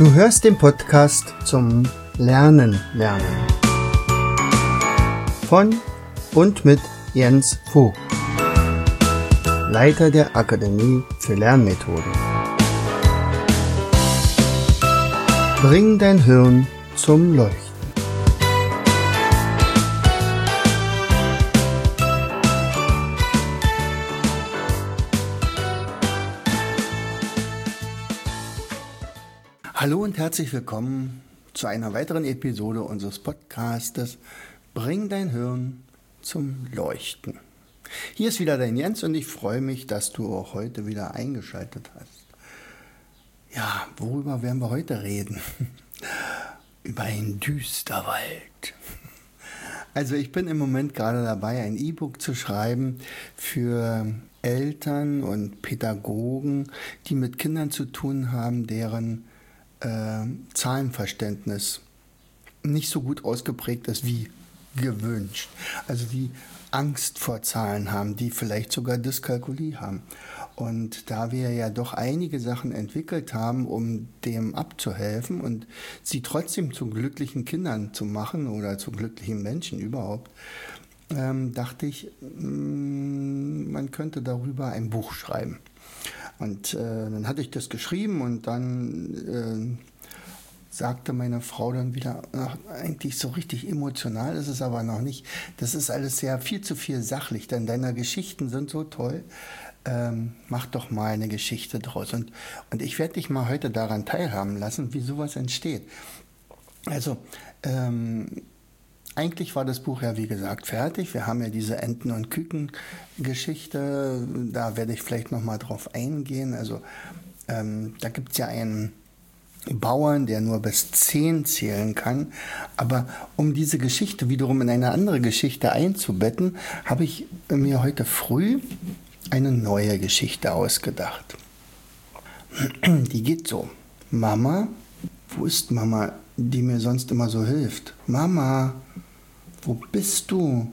Du hörst den Podcast zum Lernen. Von und mit Jens Vogt, Leiter der Akademie für Lernmethoden. Bring dein Hirn zum Leuchten. Hallo und herzlich willkommen zu einer weiteren Episode unseres Podcastes Bring dein Hirn zum Leuchten. Hier ist wieder dein Jens und ich freue mich, dass du auch heute wieder eingeschaltet hast. Ja, worüber werden wir heute reden? Über einen Düsterwald. Also ich bin im Moment gerade dabei, ein E-Book zu schreiben für Eltern und Pädagogen, die mit Kindern zu tun haben, deren Zahlenverständnis nicht so gut ausgeprägt ist wie gewünscht. Also die Angst vor Zahlen haben, die vielleicht sogar Dyskalkulie haben. Und da wir ja doch einige Sachen entwickelt haben, um dem abzuhelfen und sie trotzdem zu glücklichen Kindern zu machen oder zu glücklichen Menschen überhaupt, dachte ich, man könnte darüber ein Buch schreiben. Und dann hatte ich das geschrieben und dann sagte meine Frau dann wieder, eigentlich so richtig emotional ist es aber noch nicht. Das ist alles viel zu viel sachlich, denn deine Geschichten sind so toll. Mach doch mal eine Geschichte draus. Und ich werde dich mal heute daran teilhaben lassen, wie sowas entsteht. Also, eigentlich war das Buch ja, wie gesagt, fertig. Wir haben ja diese Enten- und Küken-Geschichte. Da werde ich vielleicht nochmal drauf eingehen. Also da gibt es ja einen Bauern, der nur bis 10 zählen kann. Aber um diese Geschichte wiederum in eine andere Geschichte einzubetten, habe ich mir heute früh eine neue Geschichte ausgedacht. Die geht so. Mama, wo ist Mama, die mir sonst immer so hilft? Mama, wo bist du?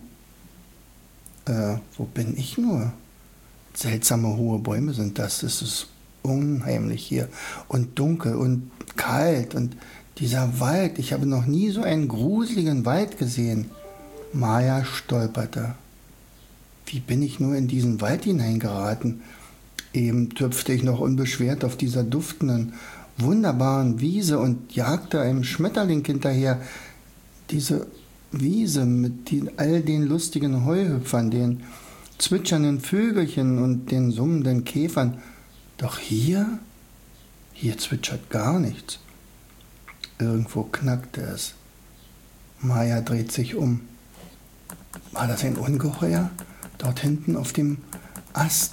Wo bin ich nur? Seltsame hohe Bäume sind das. Es ist unheimlich hier und dunkel und kalt und dieser Wald. Ich habe noch nie so einen gruseligen Wald gesehen. Maja stolperte. Wie bin ich nur in diesen Wald hineingeraten? Eben tüpfte ich noch unbeschwert auf dieser duftenden, wunderbaren Wiese und jagte einem Schmetterling hinterher. Diese Wiese mit all den lustigen Heuhüpfern, den zwitschernden Vögelchen und den summenden Käfern. Doch hier zwitschert gar nichts. Irgendwo knackte es. Maja dreht sich um. War das ein Ungeheuer? Dort hinten auf dem Ast.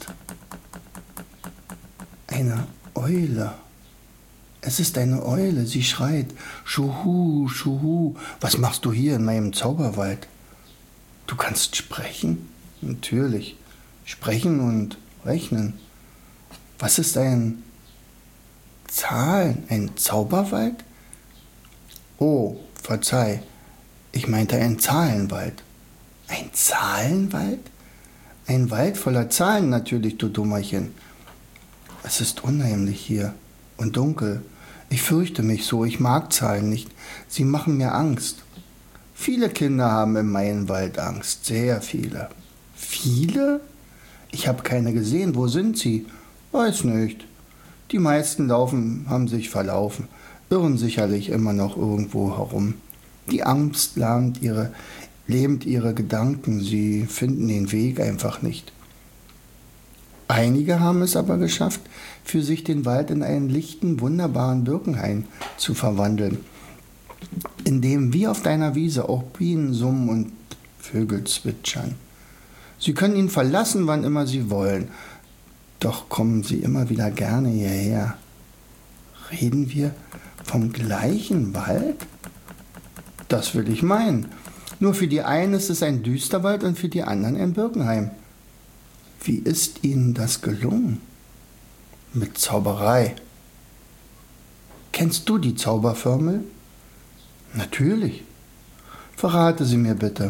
Eine Eule. Es ist eine Eule, sie schreit, Schuhu, Schuhu, was machst du hier in meinem Zauberwald? Du kannst sprechen? Natürlich, sprechen und rechnen. Was ist ein Zahlen, ein Zauberwald? Oh, verzeih, ich meinte ein Zahlenwald. Ein Zahlenwald? Ein Wald voller Zahlen natürlich, du Dummerchen. Es ist unheimlich hier und dunkel. Ich fürchte mich so, ich mag Zahlen nicht. Sie machen mir Angst. Viele Kinder haben im Maienwald Angst, sehr viele. Viele? Ich habe keine gesehen. Wo sind sie? Weiß nicht. Die meisten haben sich verlaufen, irren sicherlich immer noch irgendwo herum. Die Angst lähmt ihre Gedanken, sie finden den Weg einfach nicht. Einige haben es aber geschafft, für sich den Wald in einen lichten, wunderbaren Birkenhain zu verwandeln, in dem wie auf deiner Wiese auch Bienen summen und Vögel zwitschern. Sie können ihn verlassen, wann immer sie wollen, doch kommen sie immer wieder gerne hierher. Reden wir vom gleichen Wald? Das will ich meinen. Nur für die einen ist es ein Düsterwald und für die anderen ein Birkenhain. Wie ist Ihnen das gelungen? Mit Zauberei. Kennst du die Zauberformel? Natürlich. Verrate sie mir bitte.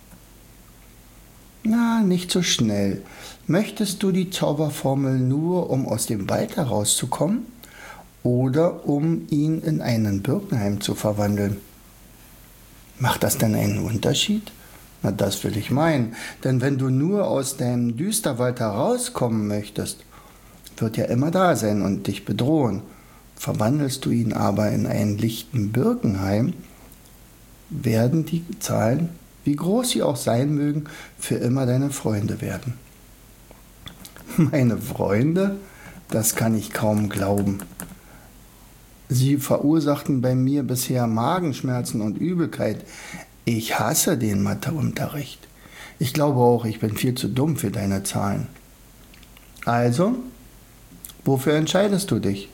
Na, nicht so schnell. Möchtest du die Zauberformel nur, um aus dem Wald herauszukommen? oder um ihn in einen Birkenheim zu verwandeln. Macht das denn einen Unterschied? Na, das will ich meinen. Denn wenn du nur aus deinem Düsterwald herauskommen möchtest, wird er immer da sein und dich bedrohen. Verwandelst du ihn aber in einen lichten Birkenheim, werden die Zahlen, wie groß sie auch sein mögen, für immer deine Freunde werden. Meine Freunde? Das kann ich kaum glauben. Sie verursachten bei mir bisher Magenschmerzen und Übelkeit. Ich hasse den Matheunterricht. Ich glaube auch, ich bin viel zu dumm für deine Zahlen. Also, wofür entscheidest du dich?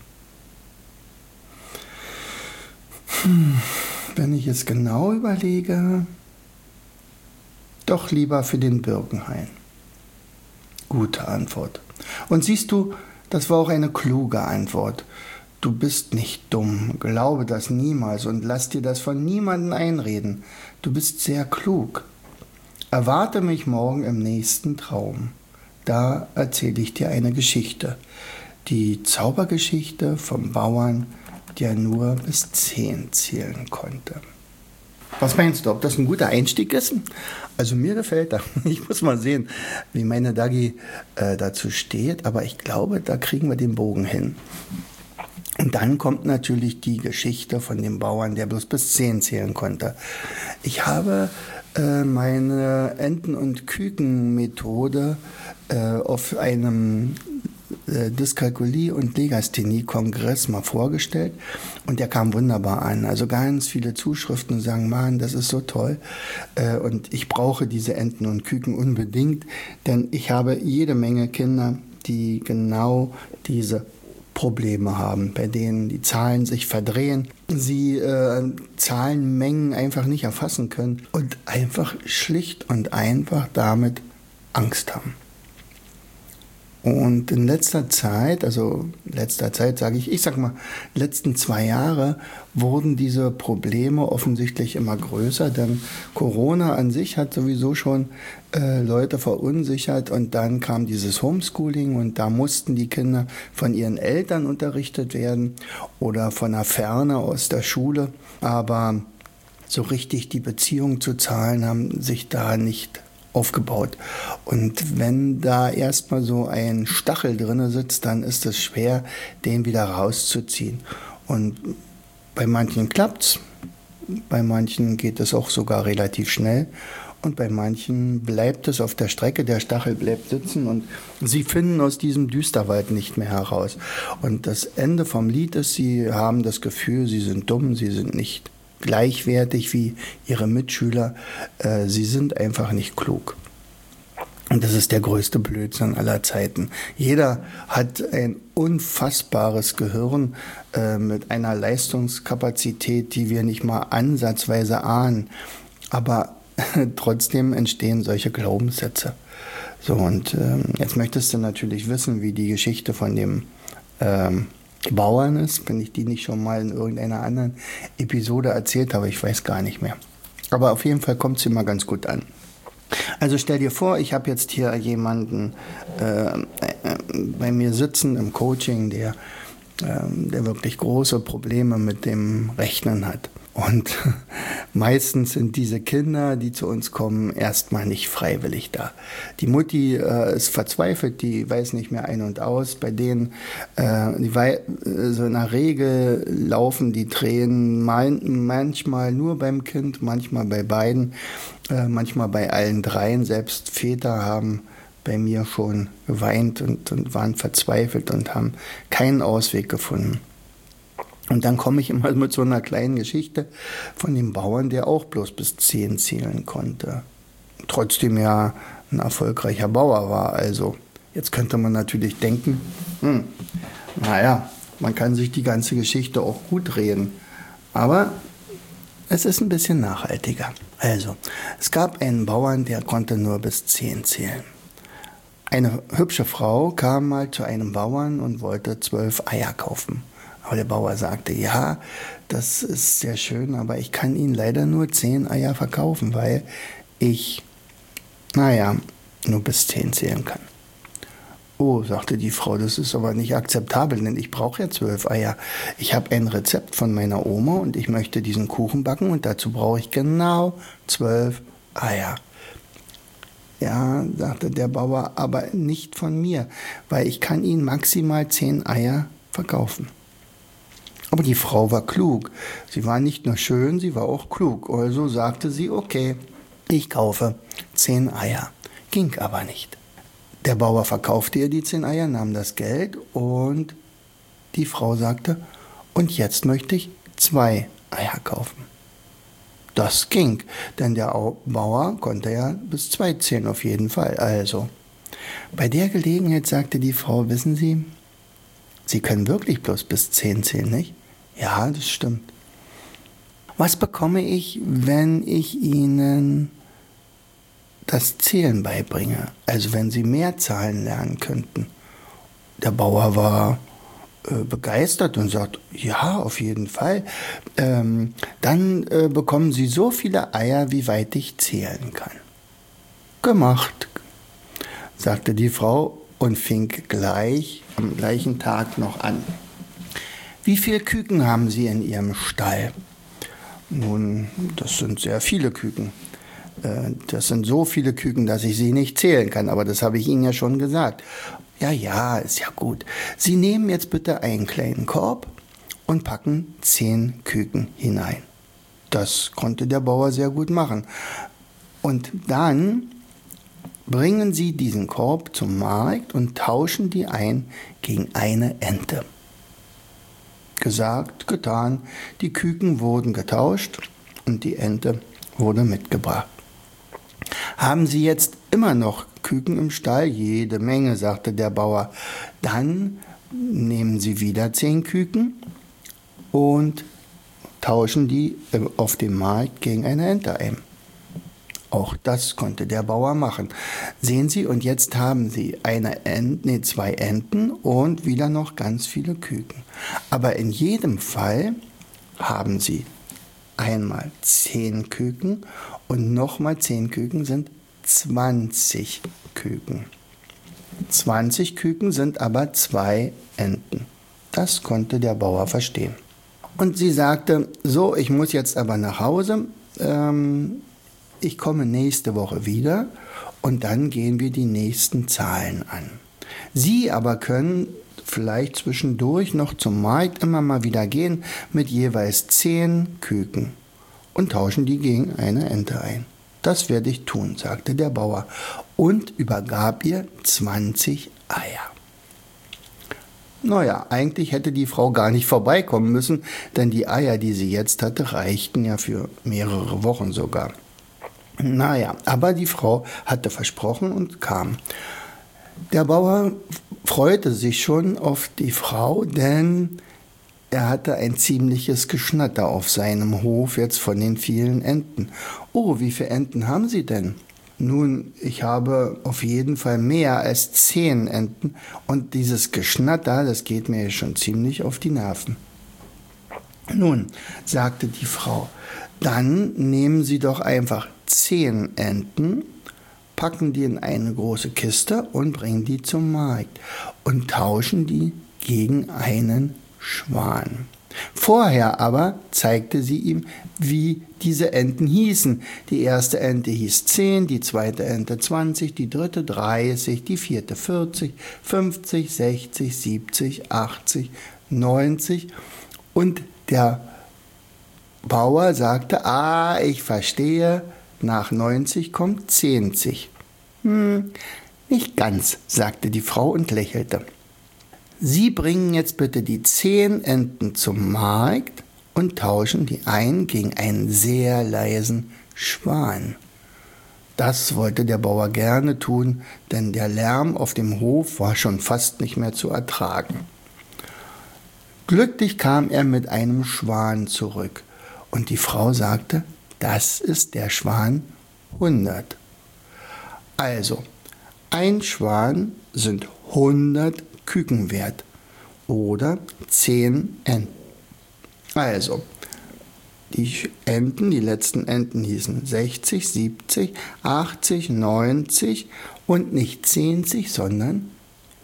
Wenn ich es genau überlege, doch lieber für den Birkenhain. Gute Antwort. Und siehst du, das war auch eine kluge Antwort. Du bist nicht dumm, glaube das niemals und lass dir das von niemandem einreden. Du bist sehr klug. Erwarte mich morgen im nächsten Traum. Da erzähle ich dir eine Geschichte. Die Zaubergeschichte vom Bauern, der nur bis 10 zählen konnte. Was meinst du, ob das ein guter Einstieg ist? Also mir gefällt das. Ich muss mal sehen, wie meine Dagi dazu steht, aber ich glaube, da kriegen wir den Bogen hin. Und dann kommt natürlich die Geschichte von dem Bauern, der bloß bis 10 zählen konnte. Ich habe meine Enten- und Küken-Methode auf einem Dyskalkulie- und Legasthenie-Kongress mal vorgestellt und der kam wunderbar an. Also ganz viele Zuschriften sagen, Mann, das ist so toll und ich brauche diese Enten und Küken unbedingt, denn ich habe jede Menge Kinder, die genau diese Probleme haben, bei denen die Zahlen sich verdrehen, sie Zahlenmengen einfach nicht erfassen können und einfach schlicht und einfach damit Angst haben. Und in letzter Zeit sage ich sag mal, letzten 2 Jahre wurden diese Probleme offensichtlich immer größer, denn Corona an sich hat sowieso schon Leute verunsichert und dann kam dieses Homeschooling und da mussten die Kinder von ihren Eltern unterrichtet werden oder von der Ferne aus der Schule, aber so richtig die Beziehung zu Zahlen haben sich da nicht aufgebaut. Und wenn da erstmal so ein Stachel drin sitzt, dann ist es schwer, den wieder rauszuziehen. Und bei manchen klappt's, bei manchen geht es auch sogar relativ schnell und bei manchen bleibt es auf der Strecke, der Stachel bleibt sitzen und sie finden aus diesem Düsterwald nicht mehr heraus. Und das Ende vom Lied ist, sie haben das Gefühl, sie sind dumm, sie sind nicht gleichwertig wie ihre Mitschüler. Sie sind einfach nicht klug. Und das ist der größte Blödsinn aller Zeiten. Jeder hat ein unfassbares Gehirn mit einer Leistungskapazität, die wir nicht mal ansatzweise ahnen. Aber trotzdem entstehen solche Glaubenssätze. So, und jetzt möchtest du natürlich wissen, wie die Geschichte von dem Bauern ist, wenn ich die nicht schon mal in irgendeiner anderen Episode erzählt habe, ich weiß gar nicht mehr. Aber auf jeden Fall kommt sie mal ganz gut an. Also stell dir vor, ich habe jetzt hier jemanden bei mir sitzen im Coaching, der wirklich große Probleme mit dem Rechnen hat. Und meistens sind diese Kinder, die zu uns kommen, erstmal nicht freiwillig da. Die Mutti ist verzweifelt, die weiß nicht mehr ein und aus. Bei denen, so in der Regel laufen die Tränen manchmal nur beim Kind, manchmal bei beiden, manchmal bei allen dreien. Selbst Väter haben bei mir schon geweint und waren verzweifelt und haben keinen Ausweg gefunden. Und dann komme ich immer mit so einer kleinen Geschichte von dem Bauern, der auch bloß bis 10 zählen konnte. Trotzdem ja ein erfolgreicher Bauer war. Also jetzt könnte man natürlich denken, naja, man kann sich die ganze Geschichte auch gut reden. Aber es ist ein bisschen nachhaltiger. Also, es gab einen Bauern, der konnte nur bis 10 zählen. Eine hübsche Frau kam mal zu einem Bauern und wollte 12 Eier kaufen. Aber der Bauer sagte, ja, das ist sehr schön, aber ich kann Ihnen leider nur 10 Eier verkaufen, weil ich, nur bis 10 zählen kann. Oh, sagte die Frau, das ist aber nicht akzeptabel, denn ich brauche ja 12 Eier. Ich habe ein Rezept von meiner Oma und ich möchte diesen Kuchen backen und dazu brauche ich genau 12 Eier. Ja, sagte der Bauer, aber nicht von mir, weil ich kann Ihnen maximal 10 Eier verkaufen. Aber die Frau war klug. Sie war nicht nur schön, sie war auch klug. Also sagte sie, okay, ich kaufe 10 Eier. Ging aber nicht. Der Bauer verkaufte ihr die 10 Eier, nahm das Geld und die Frau sagte, und jetzt möchte ich 2 Eier kaufen. Das ging, denn der Bauer konnte ja bis 2 zählen auf jeden Fall. Also, bei der Gelegenheit sagte die Frau, wissen Sie, Sie können wirklich bloß bis 10 zählen, nicht? Ja, das stimmt. Was bekomme ich, wenn ich Ihnen das Zählen beibringe? Also wenn Sie mehr Zahlen lernen könnten. Der Bauer war begeistert und sagt, ja, auf jeden Fall. Dann bekommen Sie so viele Eier, wie weit ich zählen kann. Gemacht, sagte die Frau und fing gleich am gleichen Tag noch an. Wie viele Küken haben Sie in Ihrem Stall? Nun, das sind sehr viele Küken. Das sind so viele Küken, dass ich sie nicht zählen kann, aber das habe ich Ihnen ja schon gesagt. Ja, ist ja gut. Sie nehmen jetzt bitte einen kleinen Korb und packen 10 Küken hinein. Das konnte der Bauer sehr gut machen. Und dann bringen Sie diesen Korb zum Markt und tauschen die ein gegen eine Ente. Gesagt, getan. Die Küken wurden getauscht und die Ente wurde mitgebracht. Haben Sie jetzt immer noch Küken im Stall? Jede Menge, sagte der Bauer. Dann nehmen Sie wieder 10 Küken und tauschen die auf dem Markt gegen eine Ente ein. Auch das konnte der Bauer machen. Sehen Sie, und jetzt haben Sie 2 Enten und wieder noch ganz viele Küken. Aber in jedem Fall haben Sie einmal 10 Küken und nochmal 10 Küken sind 20 Küken. 20 Küken sind aber 2 Enten. Das konnte der Bauer verstehen. Und sie sagte, so, ich muss jetzt aber nach Hause. Ich komme nächste Woche wieder und dann gehen wir die nächsten Zahlen an. Sie aber können vielleicht zwischendurch noch zum Markt immer mal wieder gehen mit jeweils 10 Küken und tauschen die gegen eine Ente ein. Das werde ich tun, sagte der Bauer und übergab ihr 20 Eier. Naja, eigentlich hätte die Frau gar nicht vorbeikommen müssen, denn die Eier, die sie jetzt hatte, reichten ja für mehrere Wochen sogar. Naja, aber die Frau hatte versprochen und kam. Der Bauer freute sich schon auf die Frau, denn er hatte ein ziemliches Geschnatter auf seinem Hof jetzt von den vielen Enten. Oh, wie viele Enten haben Sie denn? Nun, ich habe auf jeden Fall mehr als 10 Enten und dieses Geschnatter, das geht mir schon ziemlich auf die Nerven. Nun, sagte die Frau, dann nehmen Sie doch einfach 10 Enten, packen die in eine große Kiste und bringen die zum Markt und tauschen die gegen einen Schwan. Vorher aber zeigte sie ihm, wie diese Enten hießen. Die erste Ente hieß 10, die zweite Ente 20, die dritte 30, die vierte 40, 50, 60, 70, 80, 90 und der Bauer sagte, ich verstehe, nach 90 kommt 10. Nicht ganz, sagte die Frau und lächelte. Sie bringen jetzt bitte die 10 Enten zum Markt und tauschen die ein gegen einen sehr leisen Schwan. Das wollte der Bauer gerne tun, denn der Lärm auf dem Hof war schon fast nicht mehr zu ertragen. Glücklich kam er mit einem Schwan zurück und die Frau sagte, das ist der Schwan 100. Also, ein Schwan sind 100 Küken wert oder 10 Enten. Also, die Enten, die letzten Enten hießen 60, 70, 80, 90 und nicht 10, sondern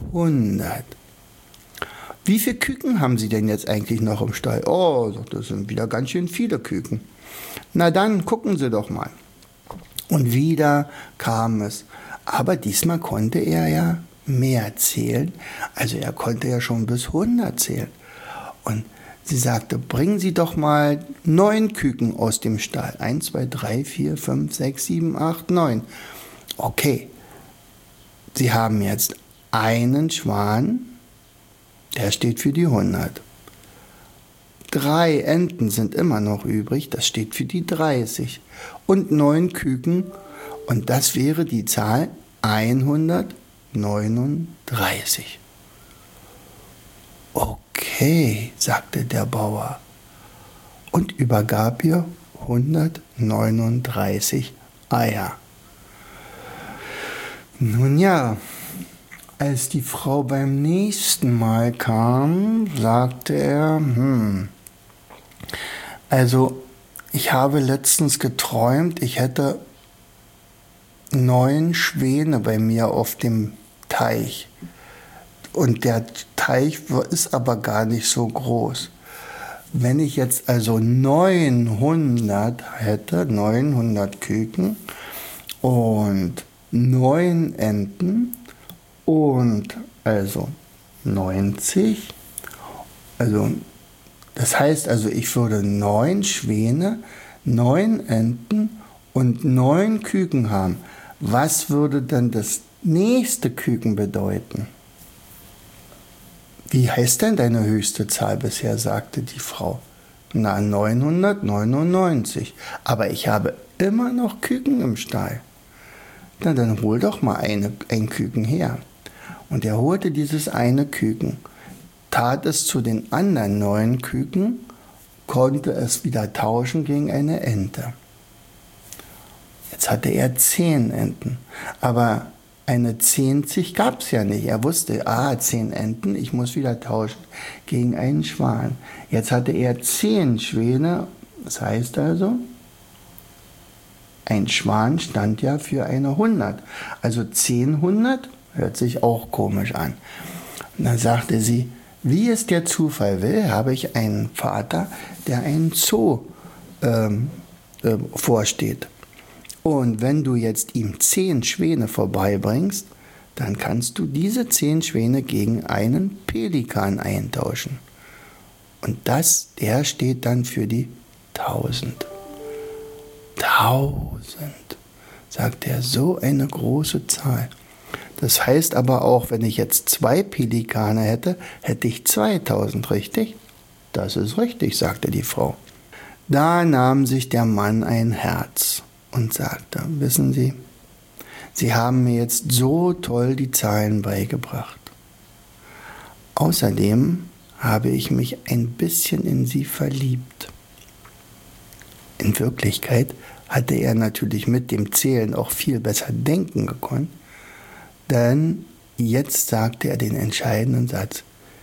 100. Wie viele Küken haben Sie denn jetzt eigentlich noch im Stall? Oh, das sind wieder ganz schön viele Küken. Na dann, gucken Sie doch mal. Und wieder kam es. Aber diesmal konnte er ja mehr zählen. Also er konnte ja schon bis 100 zählen. Und sie sagte, bringen Sie doch mal 9 Küken aus dem Stall. 1, 2, 3, 4, 5, 6, 7, 8, 9. Okay, Sie haben jetzt einen Schwan, der steht für die 100. 3 Enten sind immer noch übrig, das steht für die 30. Und 9 Küken, und das wäre die Zahl 139. Okay, sagte der Bauer und übergab ihr 139 Eier. Nun ja, als die Frau beim nächsten Mal kam, sagte er, also ich habe letztens geträumt, ich hätte 9 Schwäne bei mir auf dem Teich. Und der Teich ist aber gar nicht so groß. Wenn ich jetzt also 900 hätte, 900 Küken und 9 Enten und also 90, also das heißt also, ich würde 9 Schwäne, 9 Enten und 9 Küken haben. Was würde dann das nächste Küken bedeuten? Wie heißt denn deine höchste Zahl bisher, sagte die Frau. Na, 999. Aber ich habe immer noch Küken im Stall. Na, dann hol doch mal ein Küken her. Und er holte dieses eine Küken, tat es zu den anderen 9 Küken, konnte es wieder tauschen gegen eine Ente. Jetzt hatte er 10 Enten, aber eine 10 gab es ja nicht. Er wusste, 10 Enten, ich muss wieder tauschen gegen einen Schwan. Jetzt hatte er 10 Schwäne, das heißt also, ein Schwan stand ja für eine 100. Also 10 100 hört sich auch komisch an. Und dann sagte sie, wie es der Zufall will, habe ich einen Vater, der einen Zoo vorsteht. Und wenn du jetzt ihm 10 Schwäne vorbeibringst, dann kannst du diese 10 Schwäne gegen einen Pelikan eintauschen. Und der steht dann für die 1000. 1000, sagt er, so eine große Zahl. Das heißt aber auch, wenn ich jetzt 2 Pelikane hätte, hätte ich 2000, richtig? Das ist richtig, sagte die Frau. Da nahm sich der Mann ein Herz und sagte, wissen Sie, Sie haben mir jetzt so toll die Zahlen beigebracht. Außerdem habe ich mich ein bisschen in Sie verliebt. In Wirklichkeit hatte er natürlich mit dem Zählen auch viel besser denken gekonnt, denn jetzt sagte er den entscheidenden Satz,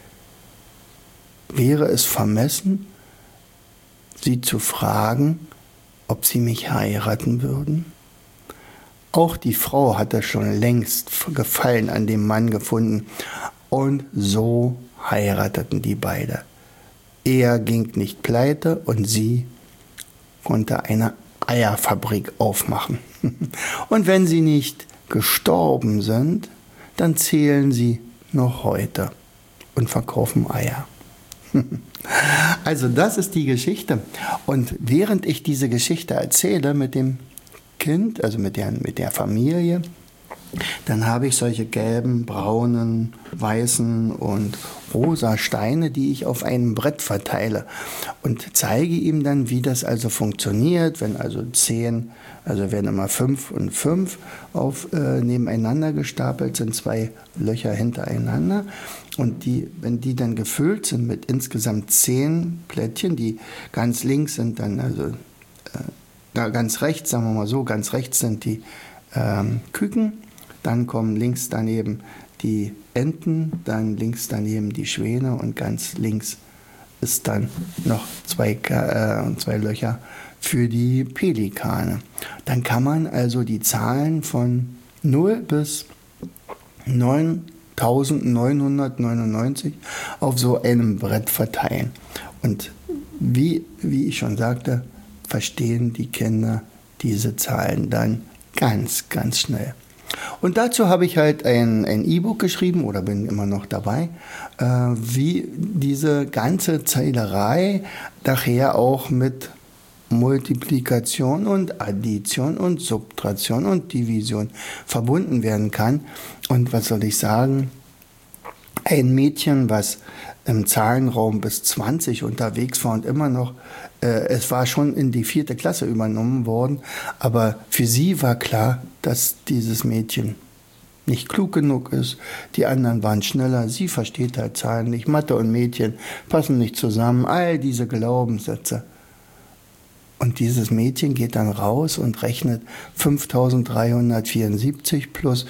wäre es vermessen, Sie zu fragen, ob Sie mich heiraten würden? Auch die Frau hatte schon längst Gefallen an dem Mann gefunden und so heirateten die beide. Er ging nicht pleite und sie konnte eine Eierfabrik aufmachen. Und wenn sie nicht gestorben sind, dann zählen sie noch heute und verkaufen Eier. Also das ist die Geschichte. Und während ich diese Geschichte erzähle mit dem Kind, also mit der Familie, dann habe ich solche gelben, braunen, weißen und rosa Steine, die ich auf einem Brett verteile und zeige ihm dann, wie das also funktioniert, wenn also 10, also werden immer 5 und 5 nebeneinander gestapelt sind, 2 Löcher hintereinander und wenn die dann gefüllt sind mit insgesamt 10 Plättchen, die ganz links sind dann also ganz rechts, sagen wir mal so, ganz rechts sind die Küken, dann kommen links daneben die Enten, dann links daneben die Schwäne und ganz links ist dann noch zwei Löcher für die Pelikane. Dann kann man also die Zahlen von 0 bis 9 1999 auf so einem Brett verteilen. Und wie ich schon sagte, verstehen die Kinder diese Zahlen dann ganz, ganz schnell. Und dazu habe ich halt ein E-Book geschrieben oder bin immer noch dabei, wie diese ganze Zählerei nachher auch mit Multiplikation und Addition und Subtraktion und Division verbunden werden kann. Und was soll ich sagen? Ein Mädchen, was im Zahlenraum bis 20 unterwegs war und immer noch, es war schon in die 4. Klasse übernommen worden, aber für sie war klar, dass dieses Mädchen nicht klug genug ist. Die anderen waren schneller, sie versteht halt Zahlen nicht, Mathe und Mädchen passen nicht zusammen, all diese Glaubenssätze. Und dieses Mädchen geht dann raus und rechnet 5374 plus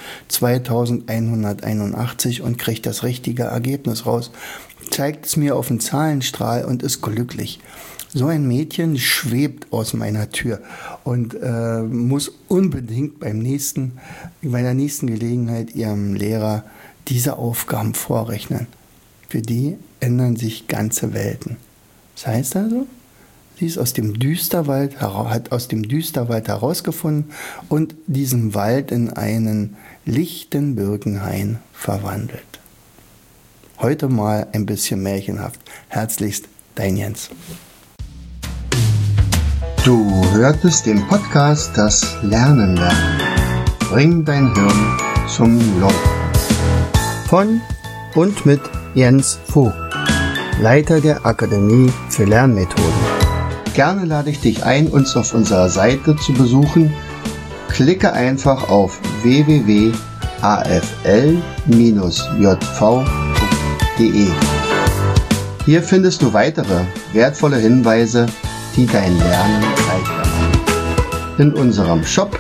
2181 und kriegt das richtige Ergebnis raus. Zeigt es mir auf den Zahlenstrahl und ist glücklich. So ein Mädchen schwebt aus meiner Tür und muss unbedingt bei der nächsten Gelegenheit ihrem Lehrer diese Aufgaben vorrechnen. Für die ändern sich ganze Welten. Das heißt also, sie ist hat aus dem Düsterwald herausgefunden und diesen Wald in einen lichten Birkenhain verwandelt. Heute mal ein bisschen märchenhaft. Herzlichst, dein Jens. Du hörtest den Podcast Das Lernen lernen. Bring dein Hirn zum Laufen. Von und mit Jens Vogt, Leiter der Akademie für Lernmethoden. Gerne lade ich dich ein, uns auf unserer Seite zu besuchen. Klicke einfach auf www.afl-jv.de. Hier findest du weitere wertvolle Hinweise, die dein Lernen leichter machen. In unserem Shop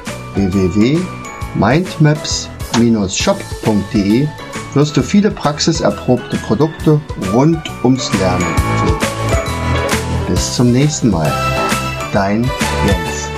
www.mindmaps-shop.de wirst du viele praxiserprobte Produkte rund ums Lernen finden. Bis zum nächsten Mal. Dein Jens.